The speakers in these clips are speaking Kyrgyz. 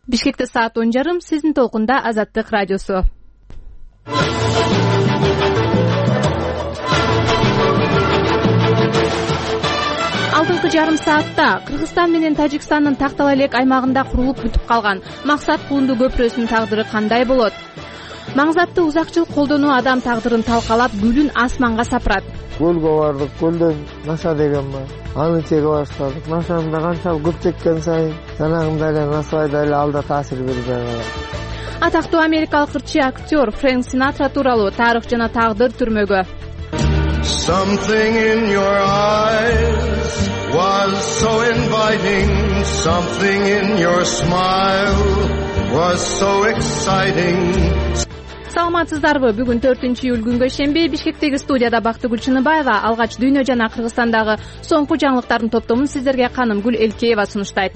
Бишкекте саат 10:30, сиздин толкунда Азаттык радиосу. Алдыңкы жарым саатта Кыргызстан менен Тажикстандын Тактал элек аймагында курулуп бүтүп калган Максат Кулунду көпүрөсүнүн тагдыры кандай болот? Маңзатты узак жыл колдонуу адам тагдырын талкалап, гүлүн асманга сапырат. Көлгө бардык, көлдөн наша деген бар. Аны чеге баштадык. Нашаны да канчалык көп чеккен сайын жанагындай эле насыбайдай эле алда таасир берип калат. Атактуу америкалык ырчы актер Фрэнк Синатра тууралуу тарых жана тагдыр түрмөгө. Something in your eyes was so inviting, something in your smile was so exciting. Саламатсыздарбы? Бүгүн 4-июль күнгө шемби Бишкектеги студияда Бактыгүл Чыныбаева алгач дүйнө жана Кыргызстандагы соңку жаңылыктардын топтомун сиздерге Канымгүл Элкеева сунуштайт.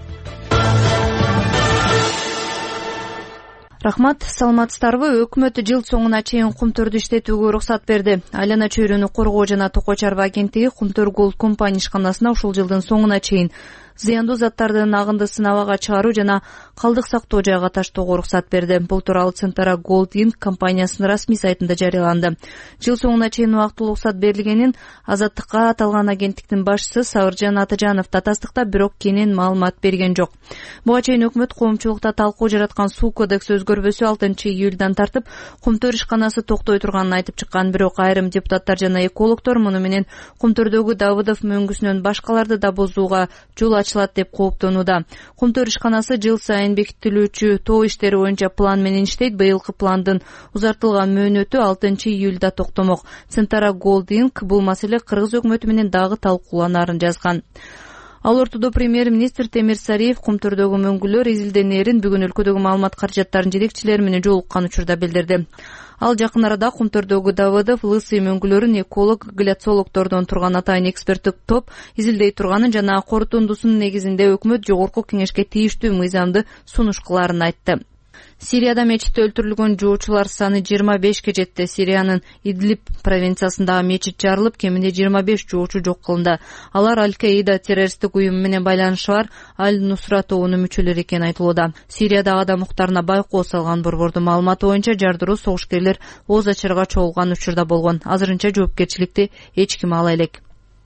Рахмат, саламатсыздарбы? Өкмөт жыл соңуна чейин кумтөрдү иштетүүгө уруксат берди. Айлана чөйрөнү коргоо жана токой чарба агенттиги Кумтөр Голд компания ишканасына ушул жылдын соңуна чейин зыяндуу заттардын агындысын абага чыгаруу жана калдык сактоо жайга таштоого уруксат берди. Бул тууралуу Центара Голд Инк компаниясынын расмий сайтында жарыяланды. Жыл соңуна чейин убактылуу уруксат берилгенин Азаттыкка аталган агенттиктин башчысы Сабыржан Атажанов да тастыктап, бирок кенен маалымат берген жок. Буга чейин өкмөт коомчулукта талкуу жараткан суу кодекси өзгөрбөсү 6-июлдан тартып Кумтөр ишканасы токтой турганын айтып чыккан, бирок айрым депутаттар жана экологдор муну менен Кумтөрдөгү Давыдов мөңгүсүнөн башкаларды да бузууга жол ачылат деп кооптонууда. Кумтөр ишканасы жыл сайын бекитилүүчү тоо иштери боюнча план менен иштейт. Быйылкы пландын узартылган мөөнөтү 6-июлда токтомок. Центара Голд Инк бул маселе Кыргыз өкмөтү менен дагы талкууланарын жазган. Ал ортодо премьер-министр Темир Сариев Кумтөрдөгү мөңгүлөр изилденерин бүгүн өлкөдөгү маалымат каражаттарынын жетекчилери менен жолуккан учурда билдирди. Ал жакын арада Кумтөрдөгү Давыдов, Лысый мөңгүлөрүн эколог, гляцологдордон турган атайын эксперттик топ изилдей турганын жана корутундусунун негизинде өкмөт жогорку кеңешке тийиштүү мыйзамды сунуш кылаарын айтты. Сирияда мечитте өлтүрүлгөн жоочулар саны 25ке жетти. Сириянын Идлиб провинциясындагы мечит жарылып, кеминде 25 жоочу жок кылынды. Алар Аль-Каида террористтик уюму менен байланышы бар Аль-Нусра тобунун мүчөлөрү экени айтылууда. Сириядагы адам укуктарына байкоо салган борбордун маалыматы боюнча жардыруу согушкерлер оз ачарга чогулган учурда болгон. Азырынча жоопкерчиликти эч ким ала элек.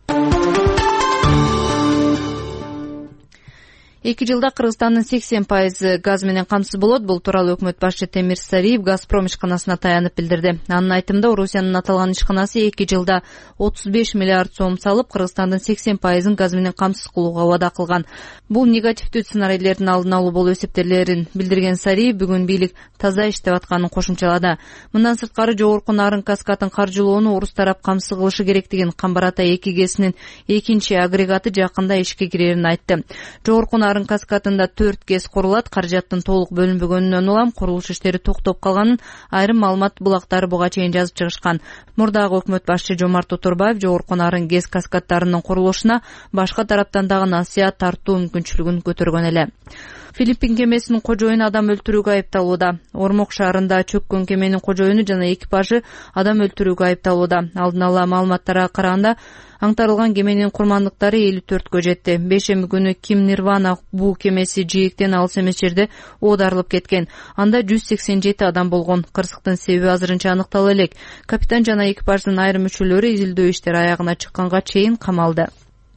2 жылда Кыргызстандын 80% газ менен камсыз болот. Бул тууралуу өкмөт башчы Темир Сариев Газпром ишканасына таянып билдирди. Анын айтымында, Орусиянын аталган ишканасы 2 жылда 35 миллиард сом салып, Кыргызстандын 80% газ менен камсыз кылууга убада кылган. Бул негативдүү сценарийлердин алдын алуу болуп эсептелерин билдирген Сариев бүгүн бийлик таза иштеп атканын кошумчалады. Мындан сырткары жогорку нарын каскадын каржылоону орус тарап камсыз кылышы керектигин, Камбар Ата 2 ГЭСинин экинчи агрегаты жакында ишке кирерин айтты. Жогорку нарын каскадында 4 ГЭС курулат. Каражаттын толук бөлүнбөгөнүнөн улам курулуш иштери токтоп калганын айрым маалымат булактары буга чейин жазып чыгышкан. Мурдагы өкмөт башчы Жомарт Оторбаев жогорку нарын ГЭС каскаддарынын курулушуна башка тараптан дагы насыят тартуу мүмкүнчүлүгүн көтөргөн эле. Филиппин кемесинин кожоюну адам өлтүрүүгө айыпталууда. Ормок шаарында чөккөн кеменин кожоюну жана экипажы адам өлтүрүүгө айыпталууда. Алдын ала маалыматтарга караганда, аңтарылган кеменин курмандыктары 54кө жетти. Бейшемби күнү Ким Нирвана буу кемеси жээктен алыс эмес жерде оодарылып кеткен. Анда 187 адам болгон. Кырсыктын себеби азырынча аныктала элек. Капитан жана экипаждын айрым мүчөлөрү изилдөө иштери аягына чыкканга чейин камалды.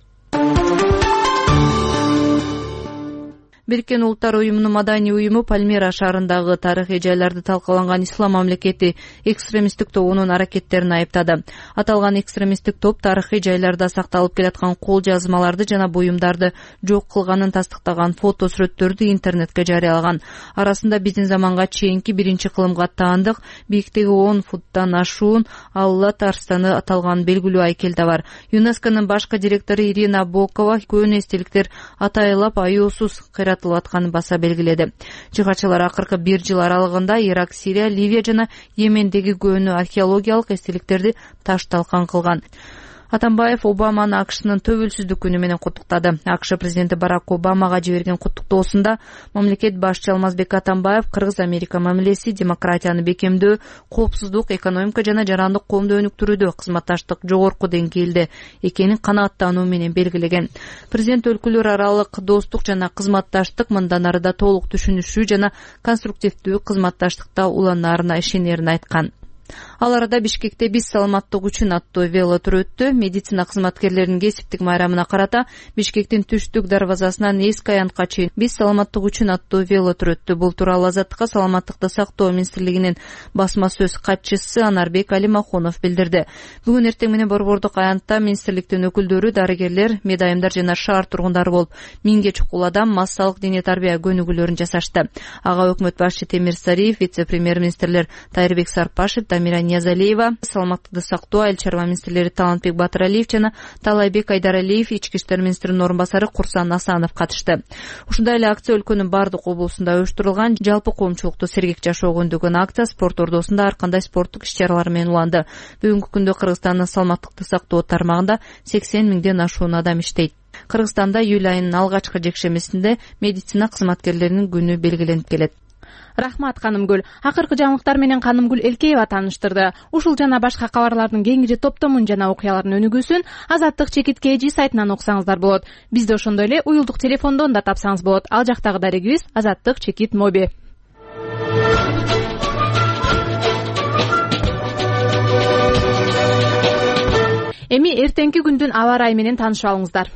Бириккен Улуттар уюмунун маданий уюму Пальмира шаарындагы тарыхый жайларды талкаланган Ислам мамлекети экстремисттик тобунун аракеттерин айыптады. Аталган экстремисттик топ тарыхый жайларда сакталып келаткан кол жазмаларды жана буюмдарды жок кылганын тастыктаган фото сүрөттөрдү интернетке жарыялаган. Арасында биздин заманга чейинки биринчи кылымга таандык, бийиктиги 10 футтан ашуун Аллат арстаны аталган белгилүү айкел да бар. ЮНЕСКОнун башкы директору Ирина Бокова көөнө эстеликтер атайлап аюусуз кыйратылып атканын баса белгиледи. Жыгачылар акыркы 1 жыл аралыгында Ирак, Сирия, Ливия жана Йемендеги көөнө археологиялык эстеликтерди таш талкан кылган. Атамбаев Обаманы АКШнын төбөлсүздүк күнү менен куттуктады. АКШ президенти Барак Обамага жиберген куттуктоосунда мамлекет башчы Алмазбек Атамбаев Кыргыз-Америка мамилеси, демократияны бекемдөө, коопсуздук, экономика жана жарандык коомду өнүктүрүүдө кызматташтык жогорку деңгээлде экенин канааттануу менен белгилеген. Президент өлкөлөр аралык достук жана кызматташтык мындан ары да толук түшүнүшүү жана конструктивдүү кызматташтыкта уланаарына ишенерин айткан. Ал арада Бишкекте «Биз саламаттык үчүн» аттуу велотур өттү. Медицина кызматкерлеринин кесиптик майрамына карата Бишкектин түштүк дарбазасынан эски аянтка чейин «Биз саламаттык үчүн» аттуу велотур өттү. Бул тууралуу Азаттыкка Саламаттыкты сактоо министрлигинин басма сөз катчысы Анарбек Алимахунов билдирди. Бүгүн эртең менен борбордук аянтта министрликтин өкүлдөрү, дарыгерлер, медайымдар жана шаар тургундары болуп 1000ге чукул адам массалык дене тарбия көнүгүүлөрүн жасашты. Ага өкмөт башчы Темир Сариев, вице-премьер-министрлер Тайырбек Сарпашев, Тамира Ниязалиева, саламаттыкты сактоо айыл чарба министрлери Талантбек Батыралиев жана Талайбек Айдаралиев, ички иштер министринин орун басары Курсан Асанов катышты. Ушундай эле акция өлкөнүн бардык облусунда уюштурулган жалпы коомчулукту сергек жашоо көндөгөн акция спорт ордосунда ар кандай спорттук иш-чаралар менен уланды. Бүгүнкү күндө Кыргызстандын саламаттыкты сактоо тармагында 80 миңден ашуун адам иштейт. Кыргызстанда июль айынын алгачкы жекшемесинде медицина кызматкерлеринин күнү белгиленип келет. Рахмат Канымгүл. Акыркы жаңылыктар менен Канымгүл Элкеева тааныштырды. Ушул жана башка кабарлардын кеңири топтомун жана окуялардын өнүгүүсүн Азаттык ЧК сайтынан окусаңыздар болот. Бизди ошондой эле уюлдук телефондон да тапсаңыз болот. Ал жактагы дарегибиз Азаттык ЧК Моби. Эми эртеңки күндүн аба ырайы менен таанышып алыңыздар.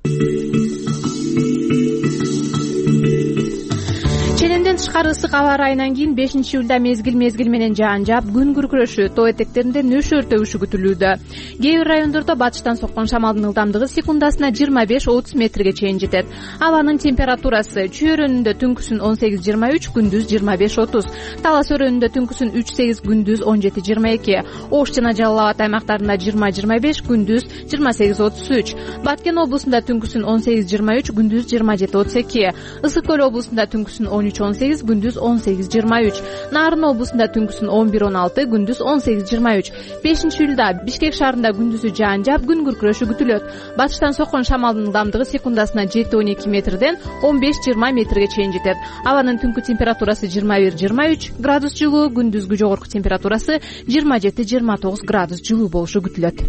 Чененден тышкары ысык аба ырайынан кийин 5-июлда мезгил менен жаан жаап, күн күркүрөшү, тоо этектеринде нөшөр төбүшү күтүлүүдө. Кээ бир райондордо батыштан соккон шамалдын ылдамдыгы секундасына 25-30 метрге чейин жетет. Абанын температурасы чөйрөнүндө түнкүсүн 18-23, күндүз 25-30, талас өрөөнүндө түнкүсүн 3-8, күндүз 17-22, Ош жана Жалал Абад аймактарында 20-25, күндүз 28-33, Баткен облусунда түнкүсүн 18-23, күндүз 27-32, Ысык көл облусунда түнкүсүн 13-18, күндүз 18-23, Нарын облусунда түнкүсүн 11-16, күндүз 18-23. 5-июлда Бишкек шаарында күндүзү жаан жаап, күн күркүрөшү күтүлөт. Батыштан соккон шамалдын ылдамдыгы секундасына 7-12 метрден 15-20 метрге чейин жетет. Абанын түнкү температурасы 21-23 градус жылуу, күндүзгү жогорку температурасы 27-29 градус жылуу болушу күтүлөт.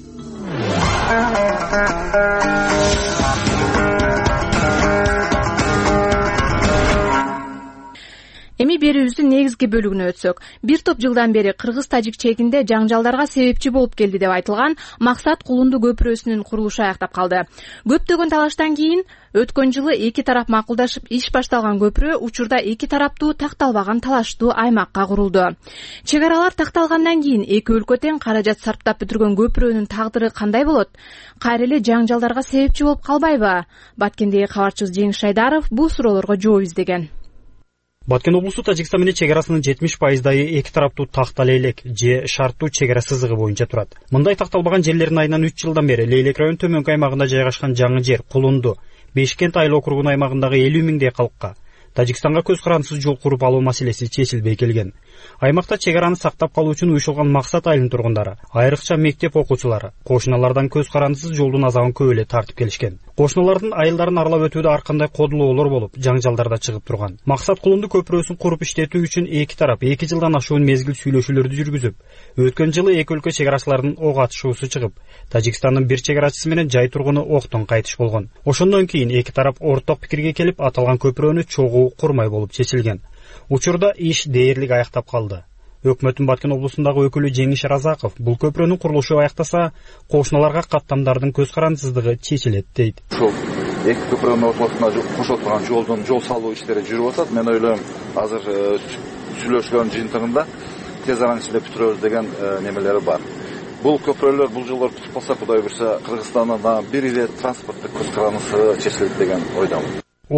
Эми берүүбүздүн негизги бөлүгүнө өтсөк, бир топ жылдан бери кыргыз-тажик чегинде жаңжалдарга себепчи болуп келди деп айтылган Максат Кулунду көпүрөсүнүн курулушу аяктап калды. Көптөгөн талаштан кийин өткөн жылы эки тарап макулдашып иш башталган көпүрө учурда эки тараптуу такталбаган талаштуу аймакка курулду. Чек аралар такталгандан кийин эки өлкө тең каражат сарптап бүтүргөн көпүрөнүн тагдыры кандай болот? Кайра эле жаңжалдарга себепчи болуп калбайбы? Баткендеги кабарчыбыз Жеңиш Шайдаров бул суроолорго жооп издеген. Баткен облусу Тажикстан менен чек арасынын 70% эки тараптуу такта лейлек же шарттуу чек ара сызыгы боюнча турат. Мындай такталбаган жерлердин айынан 3 жылдан бери Лейлек район төмөнкү аймагында жайгашкан жаңы жер Кулунду, Бешкент айыл округунун аймагындагы 50 миңдей калкка Тажикстанга көз карандысыз жол куруп алуу маселеси чечилбей келген. Аймакта чек араны сактап калуу үчүн уюшулган Максат айылынын тургундары, айрыкча мектеп окуучулары, кошуналардан көз карандысыз жолдун азабын көп эле тартып келишкен. Кошуналардын айылдарын аралап өтүүдө ар кандай кодулоолор болуп, жаңжалдарда чыгып турган. Максат Кулунду көпүрөсүн куруп иштетүү үчүн эки тарап 2 жылдан ашуун мезгил сүйлөшүүлөрдү жүргүзүп, өткөн жылы эки өлкө чек арачыларынын ок атышуусу чыгып, Тажикстандын бир чек арачысы менен жай тургуну октон кайтыш болгон. Ошондон кийин эки тарап орток пикирге келип, аталган көпүрөнү чогуу курмай болуп чечилген. Учурда иш дээрлик аяктап калды. Өкмөттүн Баткен облусундагы өкүлү Жеңиш Разаков бул көпүрөнүн курулушу аяктаса, кошуналарга каттамдардын көз карандысыздыгы чечилет дейт. Ошол эки көпүрөнүн ортосуна кошо турган жол салуу иштери жүрүп атат. Мен ойлойм, азыр сүйлөшүүлөрдүн жыйынтыгында тез араң ичинде бүтүрөбүз деген немелери бар. Бул көпүрөлөр бул жылдар бүтүп калса, Кудай буйрса, Кыргызстанда бир эле транспорттук көз карандысы чечилет деген ойдомун.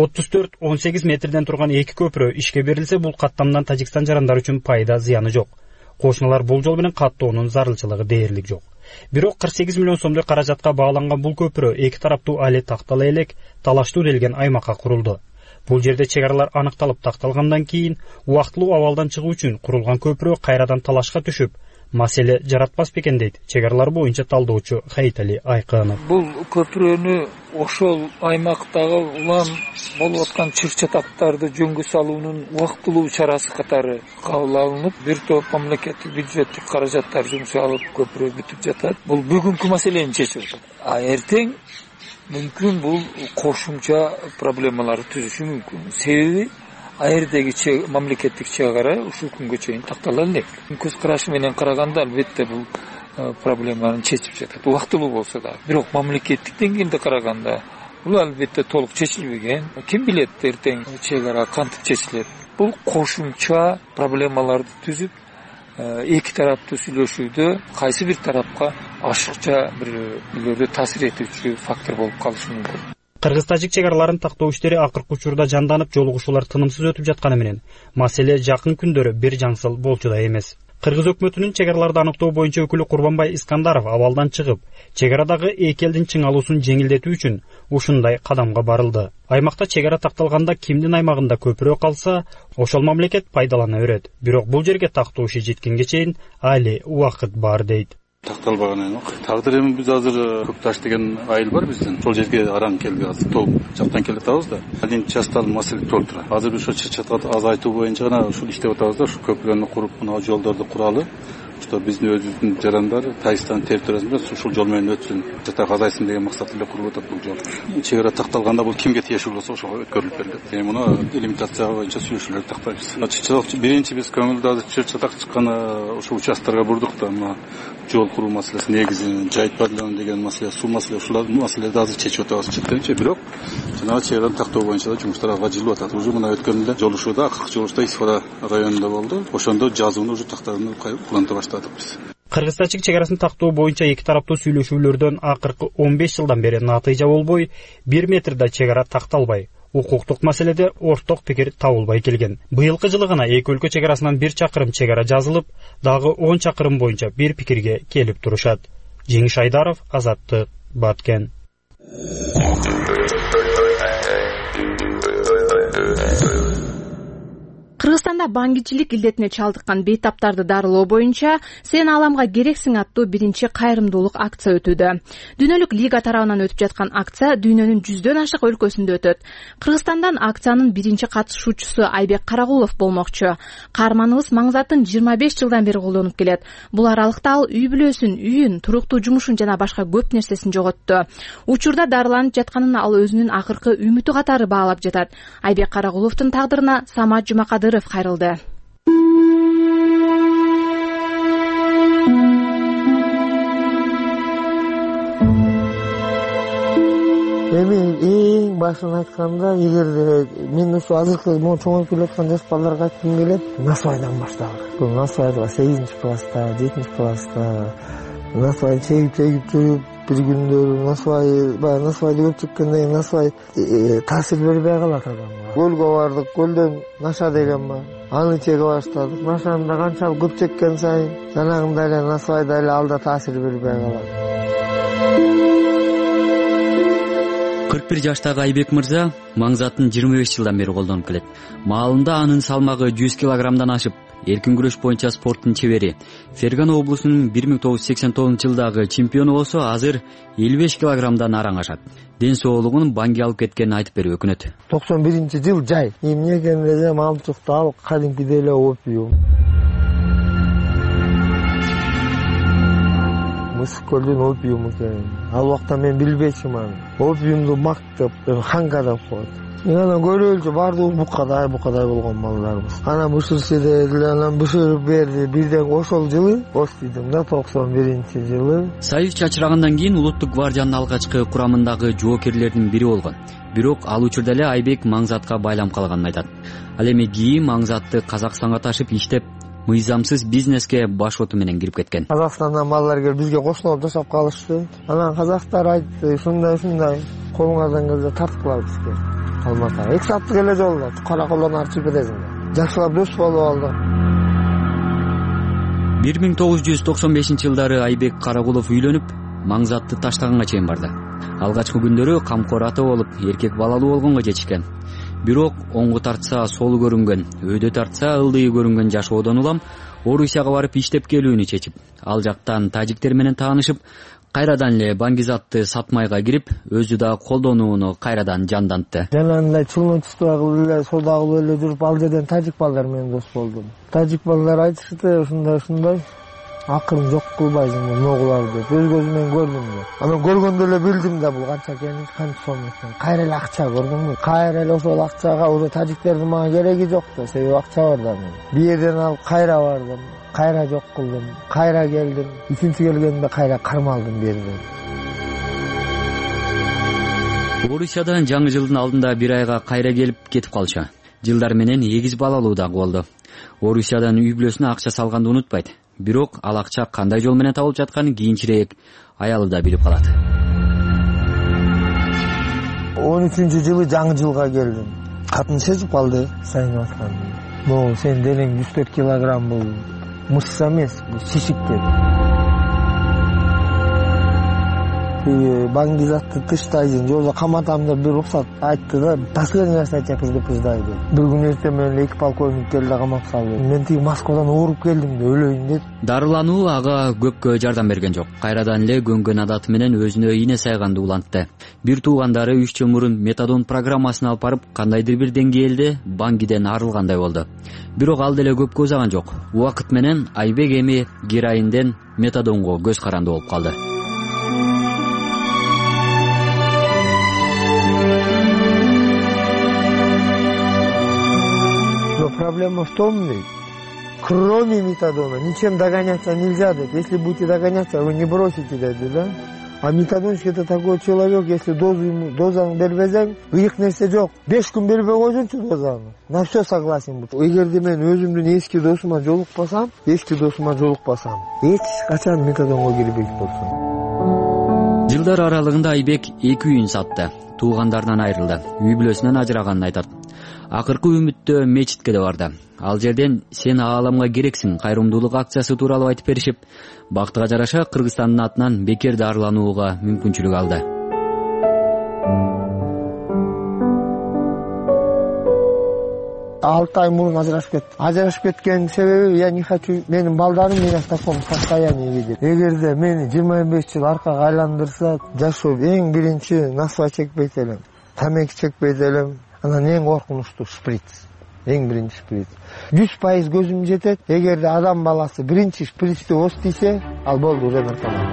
34-18 метрден турган эки көпүрө ишке берилсе, бул каттамдан Тажикстан жарандары үчүн пайда зыяны жок. Кошуналар бул жол менен каттоонун зарылчылыгы дээрлик жок. Бирок 48 миллион сомдой каражатка бааланган бул көпүрө эки тараптуу али тактала элек талаштуу делген аймакка курулду. Бул жерде чек аралар аныкталып такталгандан кийин убактылуу абалдан чыгуу үчүн курулган көпүрө кайрадан талашка түшүп, маселе жаратпас бекен дейт чек аралар боюнча талдоочу Хайтали Айканов. Бул көпүрөнү ошол аймактагы улам болуп аткан чыр-чатактарды жөнгө салуунун убактылуу чарасы катары кабыл алынып, бир топ мамлекеттик бюджеттик каражаттар жумшалып көпүрө бүтүп жатат. Бул бүгүнкү маселени чечип атат. Эртең мүмкүн бул кошумча проблемалар түзүшү мүмкүн. Себеби аердеги мамлекеттик чек ара ушул күнгө чейин тактала элек. Көз карашы менен караганда албетте бул проблеманы чечип жатат. Убактылуу болсо да, бирок мамлекеттик деңгээлде караганда бул албетте толук чечилбеген. Ким билет эртең чек ара кантип чечилет. Бул кошумча проблемаларды түзүп, эки тараптуу сүйлөшүүдө кайсы бир тарапка ашыкча бир таасир этүүчү фактор болуп калышы мүмкүн. Кыргыз-тажик чек араларын тактоо иштери акыркы учурда жанданып, жолугушуулар тынымсыз өтүп жатканы менен маселе жакын күндөрү бир жаңсыл болчудай эмес. Кыргыз өкмөтүнүн чек араларды аныктоо боюнча өкүлү Курбанбай Искандаров абалдан чыгып, чек арадагы эки элдин чыңалуусун жеңилдетүү үчүн ушундай кадамга барылды. Аймакта чек ара такталганда кимдин аймагында көпүрө калса, ошол мамлекет пайдалана берет. Бирок бул жерге тактоо иши жеткенге чейин али убакыт бар дейт. Такталбаган аймак. Тагдыр эми биз азыр Көкташ деген айыл бар биздин. Ошол жерге араң келди, азыр толуп жактан келип атабыз да. Один частал маселе толуп турат. Азыр ошо чыр-чатакты азайтуу боюнча гана ушул иштеп атабыз да. Ушу көпүрөнү куруп, мына жолдорду куралы. Что биздин өзүбүздүн жарандар Тайстан территориясында ушул жол менен өтсүн, жатак азайсын деген максат эле куруп атат бул жол. Чек ара такталганда бул кимге тиешелүү болсо ошого өткөрүлүп берилет. Эми муну делимитация боюнча сүйлөшүүлөрдү тактайбыз. Биринчи биз көңүлдө азыр чыр-чатак чыккан ошол участтарга бурдук да, мына жол куруу маселеси, негизи жайыт пайдалануу деген маселе, суу маселе, ушул маселелерди азыр чечип атабыз чектенчи. Бирок жанагы чек ара тактоо боюнча да жумуштар алга жылып атат. Уже мына өткөн эле жолугушууда, акыркы жолугушууда Исфара районунда болду. Ошондо жазууну уже тактааны кулланта баштадык биз. Кыргыз-тажик чек арасын тактоо боюнча эки тараптуу сүйлөшүүлөрдөн акыркы 15 жылдан бери натыйжа болбой, 1 метрде чек ара такталбай, укуктук маселеде орток пикир табылбай келген. Быйылкы жылы гана эки өлкө чек арасынан 1 чакырым чек ара жазылып, дагы 10 чакырым боюнча бир пикирге келип турушат. Жеңиш Айдаров, Азаттык, Баткен. Кыргызстанда баңгичилик илдетине чалдыккан бейтаптарды дарылоо боюнча "Сен аламга керексиң" аттуу биринчи кайрымдуулук акция өтүүдө. Дүйнөлүк лига тарабынан өтүп жаткан акция дүйнөнүн 100дөн ашык өлкөсүндө өтөт. Кыргызстандан акциянын биринчи катышуучусу Айбек Карагулов болмокчу. Каарманыбыз Маңзатын 25 жылдан бери колдонуп келет. Бул аралыкта ал үй бүлөсүн, үйүн, туруктуу жумушун жана башка көп нерсесин жоготту. Учурда дарыланып жатканын ал өзүнүн акыркы үмүтү катары баалап жатат. Айбек Карагуловдун тагдырына Самат Жумакадыров кайрылды. Эми эң башын айтканда, эгерде мен ушу азыркы чоңоюп келаткан жаш балдарга айткым келет, насыбайдан баштагыла. Бул насыбайга 8-класста, 7-класста насыбай чегип жүрүп, бир күндөр насыбайды көп чеккенден кийин насыбай таасир бербей калат адамга. Көлгө бардык, көлдөн наша деген бар. Аны чеге баштадык. Нашаны да канчалык көп чеккен сайын жанагындай эле насыбайда эле алда таасир бербей калат. 41 жаштагы Айбек мырза Маңзатын 25 жылдан бери колдонуп келет. Маалында анын салмагы 100 килограммдан ашып, эркин күрөш боюнча спорттун чебери. Фергана облусунун 1989 жылдагы чемпиону болсо, азыр 55 килограммдан араң ашат. Ден соолугун баңги алып кеткенин айтып берип өкүнөт. 91-жыл жай. Эмне экенде мамчыкты алып кадимкидей эле опиум. Мускулдун опиуму экен. Ал убакта мен билбечимин аны. Опиумду мактап, хангада коет. Мен анан көрөлчү бардыгы букадай болгон балдарыбыз. Анан бышырчыды эле, анан бышырып берди. Бирден ошол жылы остидим да 91-жылы. Союз чачырагандан кийин улуттук гвардиянын алгачкы курамындагы жоокерлердин бири болгон. Бирок ал учурда эле Айбек Маңзатка байланып калганын айтат. Ал эми кийин Маңзатты Казакстанга ташып иштеп, мыйзамсыз бизнеске баш оту менен кирип кеткен. Казакстандан балдар келип бизге кошуналып жашап калышты. Анан казактар айтты, ушундай колуңардан келсе тарткыла бизге. Алматыга 2 сааттык эле жолдо караколдон арчып бересиң. Жакшылап дос болуп алдык. 1995-жылдары Айбек Карагулов үйлөнүп, Маңзатты таштаганга чейин барды. Алгачкы күндөрү камкор ата болуп, эркек балалуу болгонго жетишкен. бирок оңго тартса солу көрүнгөн, өйдө тартса ылдый көрүнгөн жашоодон улам Орусияга барып иштеп келүүнү чечип, ал жактан тажиктер менен таанышып, кайрадан эле баңгизатты сатмайга кирип, өзү да колдонууну кайрадан жандантты. Жанагындай чулмучтуу кылып эле, соода кылып эле жүрүп, ал жерден тажик балдар менен дос болдум. Тажик балдар айтышты, ушундай. Акырын жок кылбайсың могуларды деп. Өз көзүм менен көрдүм деп. Анан көргөндө эле билдим да бул канча экенин, канча сом экенин. Кайра эле акча көрдүңбү? Кайра эле ошол акчага уже тажиктердин мага кереги жок да, себеби акча бар да мен. Бир жерден алып кайра бардым, кайра жок кылдым, кайра келдим. Үчүнчү келгенде кайра кармалдым бир жерден. Орусиядан жаңы жылдын алдында бир айга кайра келип кетип калчу. Жылдар менен 8 балалуу дагы болду. Орусиядан үй бүлөсүнө акча салганды унутпайт. Бирок ал акча кандай жол менен табылып жатканын кийинчерээк аялы да билип калат. 13-жылы жаңы жылга келдим. Катын сезип калды, сайынып аткан. Бул сен денең 104 килограмм, бул мышца эмес, бул шишик деп. Баңгизатты тыштайсың, жолдо каматам деп бир уруксат айтты да, последний раз я тебя предупреждаю деп. Бир күн эртең менен 2 полковник келди да камап салды. Мен тиги Москвадан ооруп келдим да, өлөйүн деп. Дарылануу ага көпкө жардам берген жок. Кайрадан эле көнгөн адаты менен өзүнө ийне сайганды улантты. Бир туугандары 3 жыл мурун метадон программасын алып барып, кандайдыр бир деңгээлде баңгиден арылгандай болду. Бирок ал деле көпкө узаган жок. Убакыт менен Айбек эми героинден метадонго көз каранды болуп калды. Проблема в том, кроме метадона, ничем догоняться нельзя, если будете догоняться, вы не бросите, да? А метадончик это такой человек, если дозаны бербесең, ыйык нерсе жок. 5 күн бербей койсоңчу дозаны. На все согласен бут. Эгерде мен өзүмдүн эски досума жолукпасам, эч качан метадонго кирбейт болсом. Жылдар аралыгында Айбек 2 үйүн сатты. Туугандарынан айрылды. Үй бүлөсүнөн ажыраганын айтат. Акыркы үмүттө мечитке да барды. Ал жерден сен ааламга керексиң кайрымдуулук акциясы тууралуу айтып беришип, бактыга жараша Кыргызстандын атынан бекер дарыланууга мүмкүнчүлүк алды. Алты ай мурун ажырашып кеткен себеби, я не хочу, менин балдарым меня в таком состоянии видеть. Эгерде мени 25 жыл аркага айландырса, жашоо эң биринчи насва чекпейт элем, тамеки чекпейт элем. Анан эң коркунучтуу шприц. Эң биринчи шприц. 100% көзүм жетет. Эгерде адам баласы биринчи шприцти ос тийсе, ал болду уже наркоман.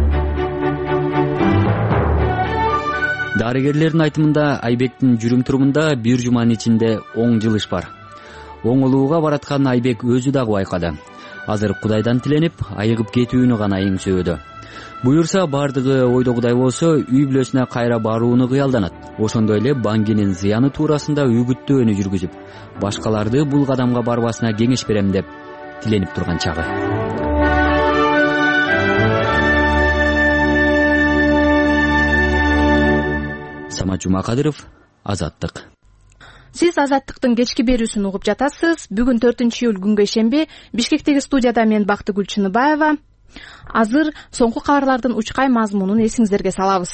Дарыгерлердин айтымында Айбектин жүрүм-турумунда бир жуманын ичинде оң жылыш бар. Оңолууга бараткан Айбек өзү дагы байкады. Азыр Кудайдан тиленип, айыгып кетүүнү гана эңсөөдө. Буюрса бардыгы ойдогудай болсо, үй бүлөсүнө кайра барууну кыялданат. Ошондой эле баңгинин зыяны туурасында үгүттөөнү жүргүзүп, башкаларды бул кадамга барбасына кеңеш берем деп тиленип турган чагы. Самат Жумакадыров, Азаттык. Сиз Азаттыктын кечки берүүсүн угуп жатасыз. Бүгүн 4-июль күнгө шемби Бишкектеги студияда мен Бактыгүл Чыныбаева. Азыр соңку кабарлардын учкай мазмунун эсиңиздерге салабыз.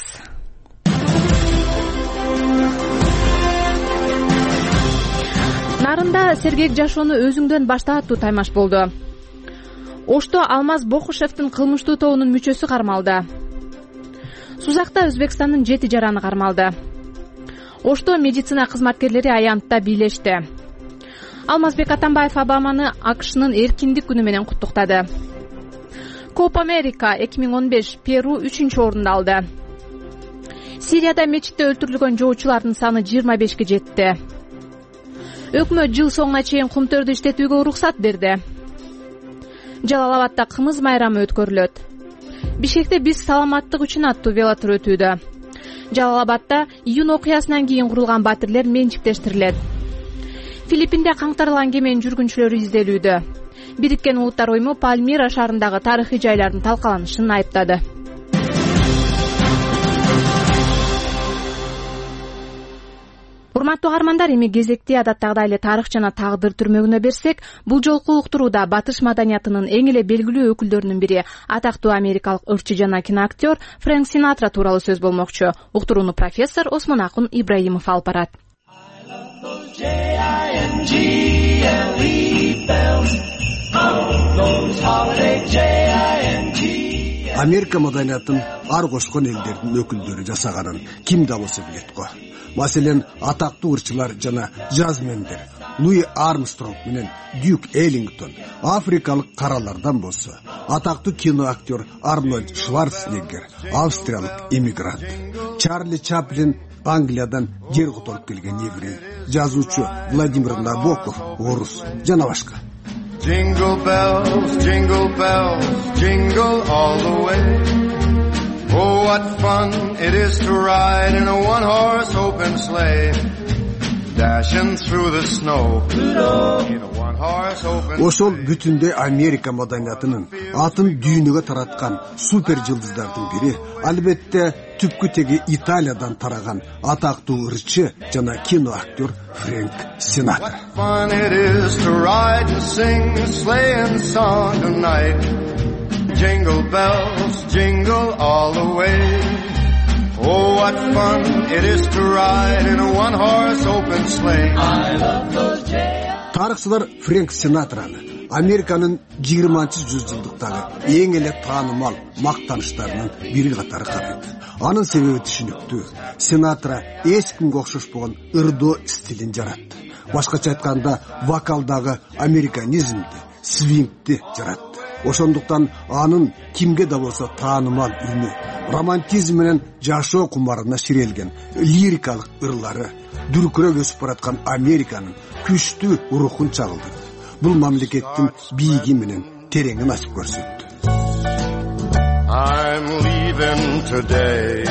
Нарында сергек жашоону өзүңдөн башта аттуу таймаш болду. Ошто Алмаз Бокушевдин кылмыштуу тобунун мүчөсү кармалды. Сузакта Өзбекстандын 7 жараны кармалды. Ошто медицина кызматкерлери аянтта бийлешти. Алмазбек Атамбаев Обаманы АКШнын эркиндик күнү менен куттуктады. Коп Америка 2015 Перу 3-орунду алды. Сирияда мечитте өлтүрүлгөн жоочулардын саны 25-ке жетти. Өкмөт жыл соңуна чейин кумтөрдү иштетүүгө уруксат берди. Жалал-Абадда кымыз майрамы өткөрүлөт. Бишкекте биз саламаттык үчүн аттуу велотур өтүүдө. Жалал-Абадда июнь окуясынан кийин курулган батирлер менчиктештирилет. Филиппинде каңтарылган кеменин жүргүнчүлөрү изделүүдө. Бириккен Улуттар уюму Пальмира шаарындагы тарыхый жайлардын талкаланышын айыптады. Урматтуу каармандар, эми кезекти адаттагыдай эле тарых жана тагдыр түрмөгүнө берсек, бул жолку уктурууда батыш маданиятынын эң эле белгилүү өкүлдөрүнүн бири, атактуу америкалык ырчы жана киноактер Фрэнк Синатра тууралуу сөз болмокчу. Уктурууну профессор Осмонакун Ибраимов алып барат. Америка маданиятын ар кошкон элдердин өкүлдөрү жасаганын ким да болсо билет го. Маселен, атактуу ырчылар жана жазмендер Луи Армстронг менен Дюк Эллингтон, африкалык каралардан болсо атактуу кино актер Арнольд Шварценеггер, австриялык эмигрант, Чарли Чаплин Англиядан жер которуп келген еврей, жазуучу Владимир Набоков орус жана башка. Jingle bells, jingle all the way. Oh, what fun it is to ride in a one-horse open sleigh, dashing through the snow in a one-horse open sleigh. Ошол бүтүндөй Америка маданиятынын атын дүйнөгө тараткан супер жылдыздардын бири, албетте түпкү теги Италиядан тараган атактуу ырчы жана кино актер Фрэнк Синатра. What fun it is to ride and sing a sleighing song tonight. Jingle bells, jingle all the way. Oh, what fun it is to ride in a one-horse open sleigh. I love those Тарыхчылар Фрэнк Синатраны Американын 20-жылдыктагы эң эле таанымал мактаныштарынын бири катары карайт. Анын себеби түшүнүктүү. Синатра эч кимге окшошпогон ырдоо стилин жаратты. Башкача айтканда, вокалдагы американизмди, свингди жаратты. Ошондуктан анын кимге да болсо таанымал үнү, романтизм менен жашоо кумарына ширелген лирикалык ырлары дүркүрөп өсүп бараткан Американын күчтүү рухун чагылдырды. Бул мамлекеттин бийиги менен тереңин ачып көрсөттү. I'm leaving today.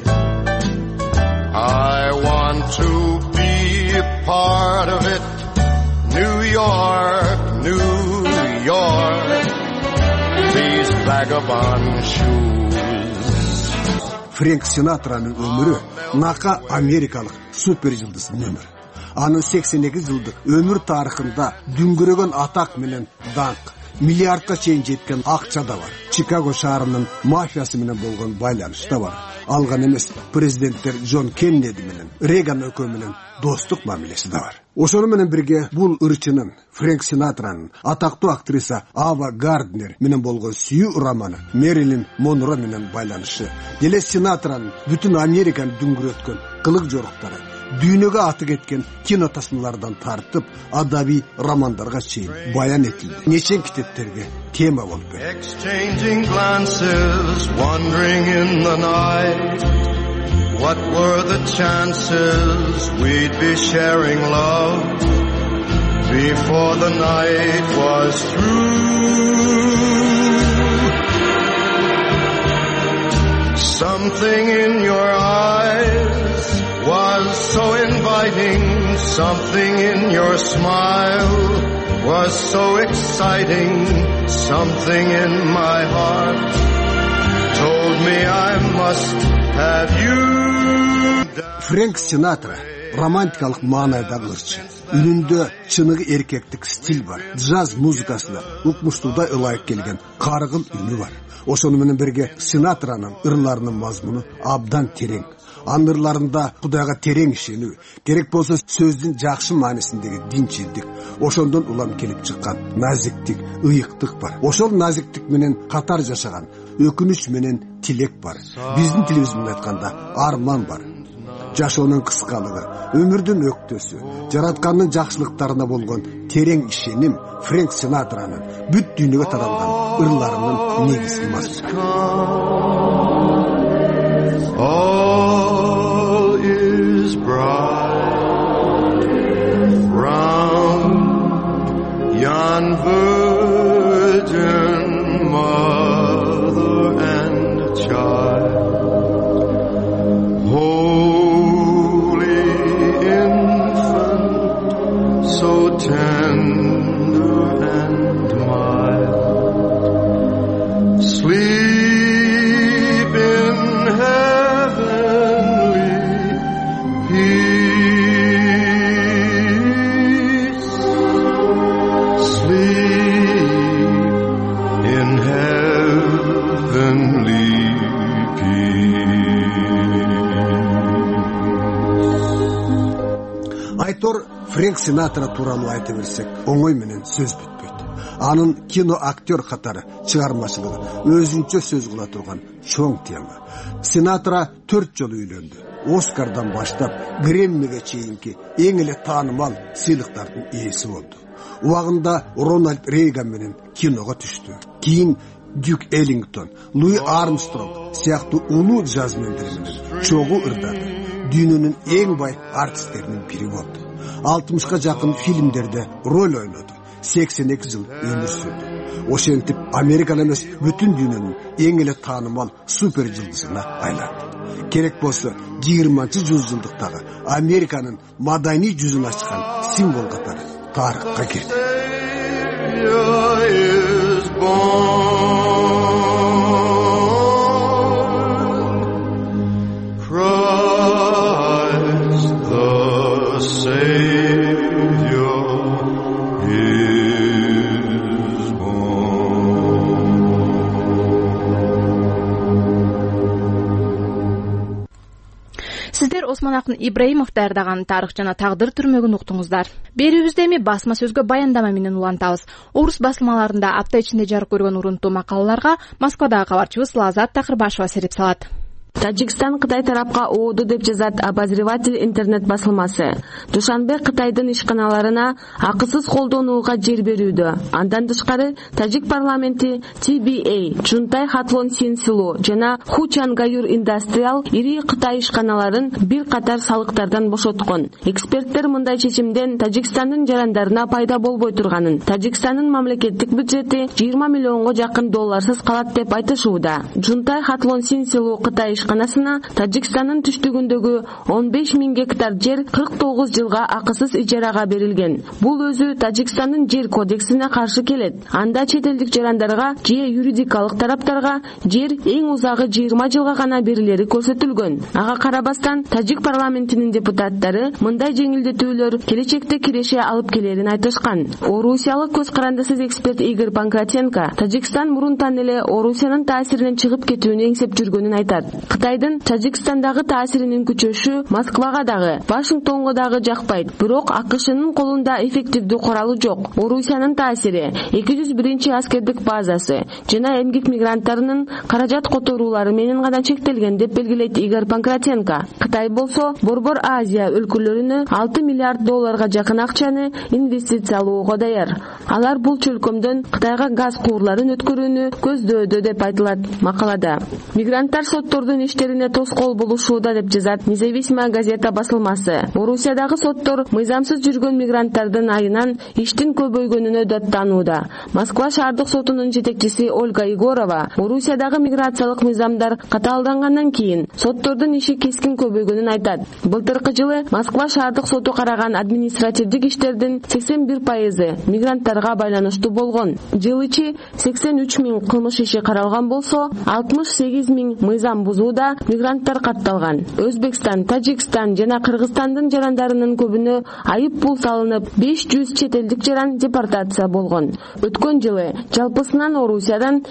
I want to be a part of it. New York, New York. These vagabond shoes. Фрэнк Синатранын өмүрү нака америкалык супер жылдыздын өмүрү. Анын 82 жылдык өмүр тарыхында дүңгүрөгөн атак менен даңк, миллиардка чейин жеткен акча да бар. Чикаго шаарынын мафиясы менен болгон байланыш да бар. Алган эмес президенттер Джон Кеннеди менен Реган өкө менен достук мамилеси да бар. Ошону менен бирге бул ырчынын Фрэнк Синатранын атактуу актриса Ава Гарднер менен болгон сүйүү романы Мэрилин Монро менен байланышы, деле Синатранын бүтүн Американы дүңгүрөткөн кылык жоруктары, дүйнөгө аты кеткен кино тасмалардан тартып адабий романдарга чейин баян этилди. Нечен китептерге тема болуп кетти. Exchanging glances, wandering in the night. What were the chances we'd be sharing love before the night was through? Something in your eyes was so inviting, something in your smile was so exciting, something in my heart told me I must have you. Фрэнк Синатра романтикалык маанайдагы ырчы. Үнүндө чыныгы эркектик стиль бар. Джаз музыкасына укмуштуудай ылайык келген каргыл үнү бар. Ошону менен бирге Синатранын ырларынын мазмуну абдан терең. Анын ырларында Кудайга терең ишенүү, керек болсо сөздүн жакшы маанисиндеги динчилдик, ошондон улам келип чыккан назиктик, ыйыктык бар. Ошол назиктик менен катар жашаган өкүнүч менен тилек бар. Биздин тилибиз менен айтканда арман бар. Жашоонун кыскалыгы, өмүрдүн өктөсү, жараткандын жакшылыктарына болгон терең ишеним Фрэнк Синатранын бүт дүйнөгө таралган ырларынын негизги мазмуну. All is bright round yon virgin mother and child. Holy infant, so tender and mild. Sleep in heavenly peace. Айтор Фрэнк Синатра тууралуу айта берсек, оңой менен сөз бүтпөйт. Анын кино актер катары чыгармачылыгы өзүнчө сөз кыла турган чоң тема. Синатра 4 жолу үйлөндү. Оскардан баштап Грэммиге чейинки эң эле таанымал сыйлыктардын ээси болду. Убагында Рональд Рейган менен киного түштү. Кийин Дюк Эллингтон, Луи Армстронг сыяктуу улуу жазмендер менен чогуу ырдады. Дүйнөнүн эң бай артисттеринин бири болду. 60га жакын фильмдерде роль ойноду. 82 жыл өмүр сүрдү. Ошентип Американы эмес, бүтүн дүйнөнүн эң эле таанымал супер жылдызына айланды. Керек болсо 20-жылдыктагы Американын маданий жүзүн ачкан символ катары тарыхка кирди. Сиздер Осмон Акын Ибраимов даярдаган тарых жана тагдыр түрмөгүн уктуңуздар. Берүүбүздө эми басма сөзгө баяндама менен улантабыз. Орус басылмаларында апта ичинде жарык көргөн урунтуу макалаларга Москвадагы кабарчыбыз Лазат Такырбашева сереп салат. Тажикстан Кытай тарапка ооду деп жазат Обозреватель интернет басылмасы. Душанбе Кытайдын ишканаларына акысыз колдонууга жер берүүдө. Андан тышкары Тажик парламенти TBA, Чунтай Хатлон Синсилу жана Хучангаюр Индастриал ири Кытай ишканаларын бир катар салыктардан бошоткон. Эксперттер мындай чечимден Тажикстандын жарандарына пайда болбой турганын, Тажикстандын мамлекеттик бюджети 20 миллионго жакын долларсыз калат деп айтышууда. Чунтай Хатлон Синсилу Кытай ишканасына Тажикстандын түштүгүндөгү 15 000 гектар жер 49 жылга акысыз ижарага берилген. Бул өзү Тажикстандын жер кодексине каршы келет. Анда чет элдик жарандарга же юридикалык тараптарга жер эң узагы 20 жылга гана берилери көрсөтүлгөн. Ага карабастан Тажик парламентинин депутаттары мындай жеңилдетүүлөр келечекте киреше алып келерин айтышкан. Орусиялык көз карандысыз эксперт Игорь Панкратенко Тажикстан мурунтан эле Орусиянын таасиринен чыгып кетүүнү эңсеп жүргөнүн айтат. Кытайдын Тажикстандагы таасиринин күчөшү Москвага дагы, Вашингтонго дагы жакпайт. Бирок АКШнын колунда эффективдүү куралы жок. Орусиянын таасири 201 аскердик базасы жана эмгек мигранттарынын каражат которуулары менен гана чектелген деп белгилейт Игорь Панкратенко. Кытай болсо Борбор Азия өлкөлөрүнө 6 миллиард долларга жакын акчаны инвестициялоого даяр. Алар бул чөлкөмдөн Кытайга газ куурларын өткөрүүнү көздөөдө деп айтылат макалада. Мигранттар соттордун иштерине тоскоол болушууда деп жазат Независимая газета басылмасы. Орусиядагы соттор мыйзамсыз жүргөн мигранттардын айынан иштин көбөйгөнүнө даттанууда. Москва шаардык сотунун жетекчиси Ольга Егорова Орусиядагы миграциялык мыйзамдар катаалдангандан кийин соттордун иши кескин көбөйгөнүн айтат. Былтыркы жылы Москва шаардык соту караган административдик иштердин 81% мигранттарга байланыштуу болгон. Жыл ичи 83 000 кылмыш иши каралган болсо, 68 000 мыйзам бузууда мигранттар катталган. Өзбекстан, Тажикстан жана Кыргызстандын жарандарынын көбүнө айып пул салынып, 500 чет элдик жаран депортация болгон. Өткөн жылы жалпысынан Орусиядан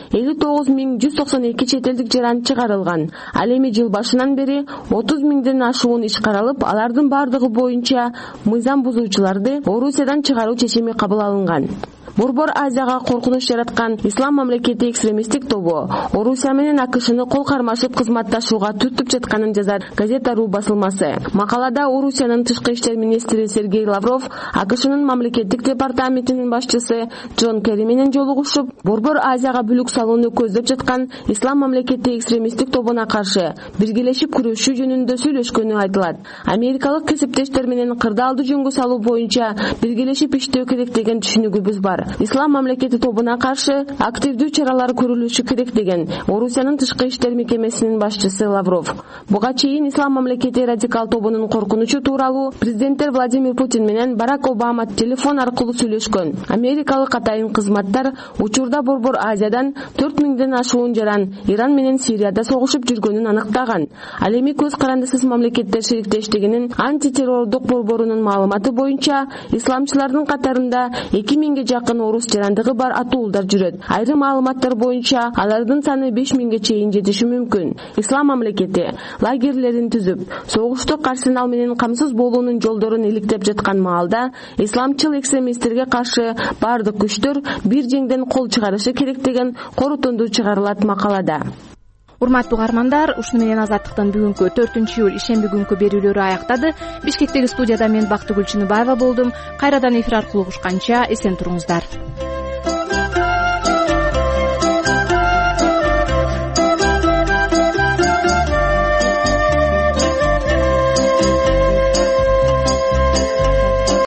59 192 чет элдик жаран чыгарылган. Ал эми жыл башынан бери 30 000ден ашуун иш каралып, алардын бардыгы боюнча мыйзам бузуучуларды Орусиядан чыгаруу чечими кабыл алынган. Борбор Азияга коркунуч жараткан Ислам мамлекети экстремисттик тобу Орусия менен АКШны кол кармашып кызматташууга түртүп жатканын жазат Газета.ру басылмасы. Макалада Орусиянын тышкы иштер министри Сергей Лавров АКШнын мамлекеттик департаментинин башчысы Джон Керри менен жолугушуп, Борбор Азияга бүлүк салууну көздөп жаткан Ислам мамлекети экстремисттик тобуна каршы биргелешип күрөшүү жөнүндө сүйлөшкөнү айтылат. Америкалык кесиптештер менен кырдаалды жөнгө салуу боюнча биргелешип иштөө керек деген түшүнүгүбүз бар. Ислам мамлекети тобуна каршы активдүү чаралар көрүлүшү керек деген Орусиянын тышкы иштер мекемесинин башчысы Лавров. Буга чейин Ислам мамлекети радикал тобунун коркунучу тууралуу президенттер Владимир Путин менен Барак Обама телефон аркылуу сүйлөшкөн. Америкалык атайын кызматтар учурда Борбор Азиядан 4000ден ашуун жаран Иран менен Сирияда согушуп жүргөнүн аныктаган. Ал эми көз карандысыз мамлекеттер шериктештигинин антитеррордук борборунун маалыматы боюнча исламчылардын катарында 2000ге жакын жакын орус жарандыгы бар атуулдар жүрөт. Айрым маалыматтар боюнча алардын саны 5000ге чейин жетиши мүмкүн. Ислам мамлекети лагерлерин түзүп, согуштук арсенал менен камсыз болуунун жолдорун иликтеп жаткан маалда исламчыл экстремисттерге каршы бардык күчтөр бир жеңден кол чыгарышы керек деген корутунду чыгарылат макалада. Урматтуу угармандар, ушуну менен Азаттыктын бүгүнкү 4-июль ишемби күнкү берүүлөрү аяктады. Бишкектеги студияда мен Бактыгүл Чыныбаева болдум. Кайрадан эфир аркылуу угушканча эсен туруңуздар.